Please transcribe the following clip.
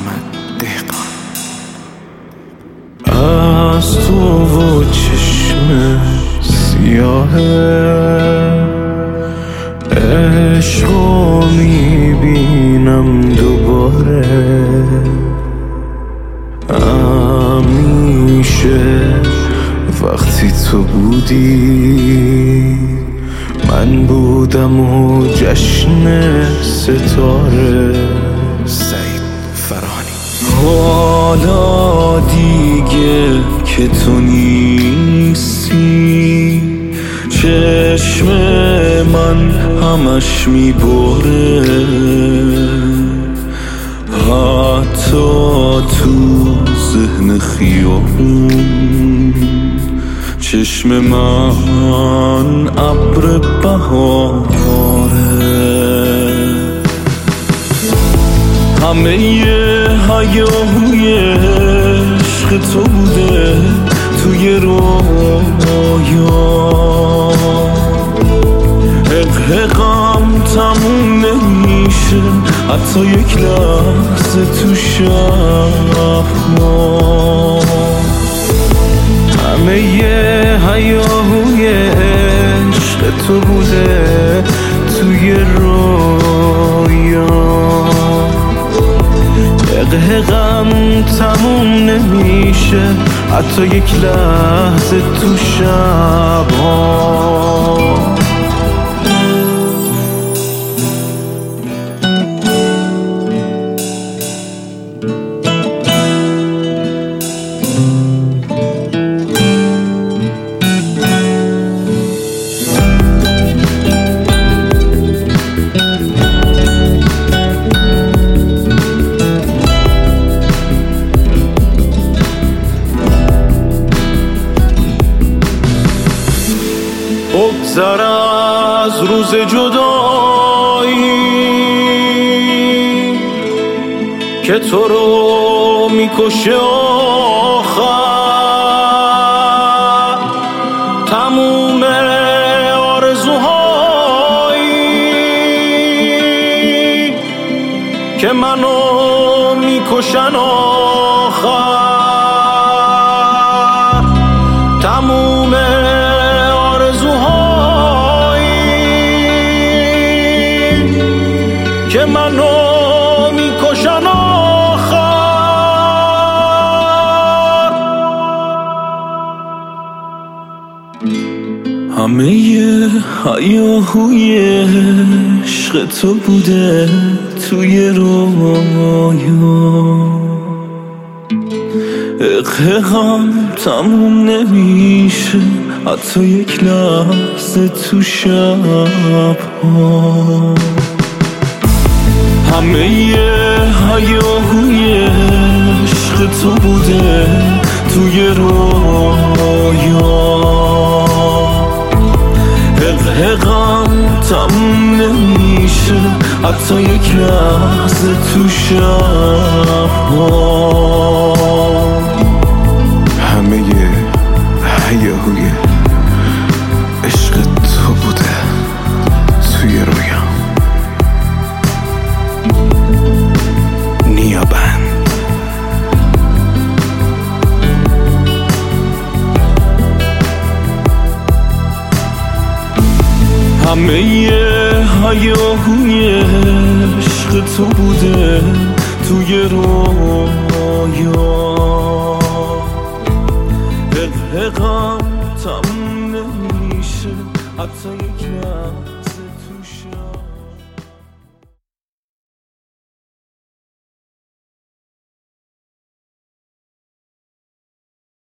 محمد دهقان. از تو و چشم سیاه عشقو میبینم دوباره، همیشه وقتی تو بودی من بودم و جشن ستاره. سعید فراهانی. حالا دیگه که تو نیستی چشم من همش میبره، حتی تو ذهن خیابون چشم من ابر بهاره. همه هیاهوی عشق تو بوده توی رویا، حقم تموم نمیشه حتی یک لحظه تو شب ما. همه هیاهوی عشق تو بوده توی رویا، حقم تموم نمیشه حتی یک لحظه تو شب ها. بگذر از روز جدایی که تو رو میکشه آخر، تموم آرزوهایی که منو میکشن آخر، تموم که منو میکشن آخر. همه هیاهوی عشق تو بوده توی رویا، حقم تموم نمیشه حتی یک لحظه تو شب ها. همه هیاهوی عشق تو بوده توی رویا، حقم تموم نمیشه حتی یک لحظه تو شب ها. همه هیاهوی عشق تو بوده توی رویا. همه هیاهوی عشق تو بوده توی رویا، حقم تموم نمیشه حتی یک